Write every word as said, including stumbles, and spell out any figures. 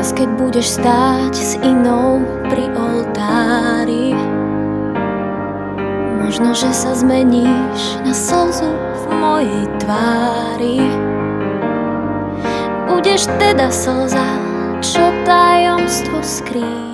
raz keď budeš stáť s inou pri oltári, možno, že sa zmeníš na slzu v mojej tvári. Budeš teda slza, čo tajomstvo skrýva.